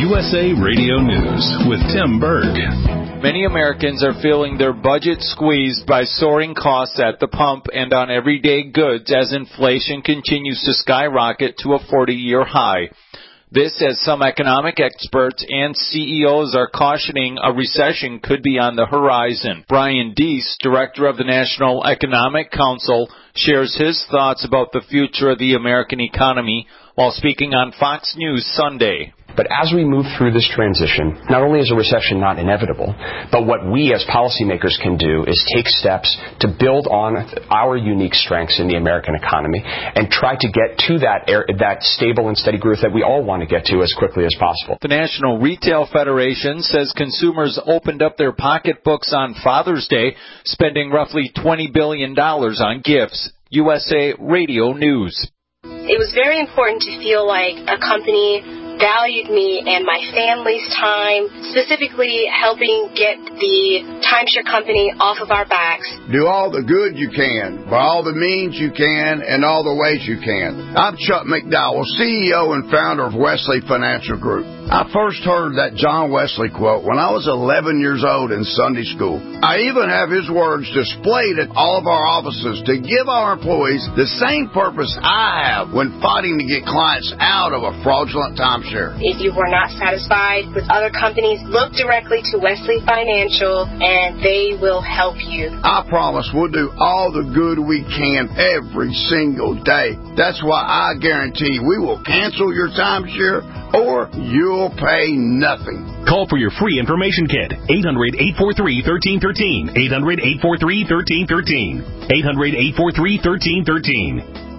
USA Radio News with Tim Berg. Many Americans are feeling their budget squeezed by soaring costs at the pump and on everyday goods as inflation continues to skyrocket to a 40-year high. This as some economic experts and CEOs are cautioning a recession could be on the horizon. Brian Deese, director of the National Economic Council, shares his thoughts about the future of the American economy while speaking on Fox News Sunday. But as we move through this transition, not only is a recession not inevitable, but what we as policymakers can do is take steps to build on our unique strengths in the American economy and try to get to that stable and steady growth that we all want to get to as quickly as possible. The National Retail Federation says consumers opened up their pocketbooks on Father's Day, spending roughly $20 billion on gifts. USA Radio News. It was very important to feel like a company valued me and my family's time, specifically helping get the timeshare company off of our backs. Do all the good you can, by all the means you can, and all the ways you can. I'm Chuck McDowell, CEO and founder of Wesley Financial Group. I first heard that John Wesley quote when I was 11 years old in Sunday school. I even have his words displayed at all of our offices to give our employees the same purpose I have when fighting to get clients out of a fraudulent timeshare. If you were not satisfied with other companies, look directly to Wesley Financial and they will help you. I promise we'll do all the good we can every single day. That's why I guarantee we will cancel your timeshare or you'll pay nothing. Call for your free information kit. 800-843-1313. 800-843-1313. 800-843-1313.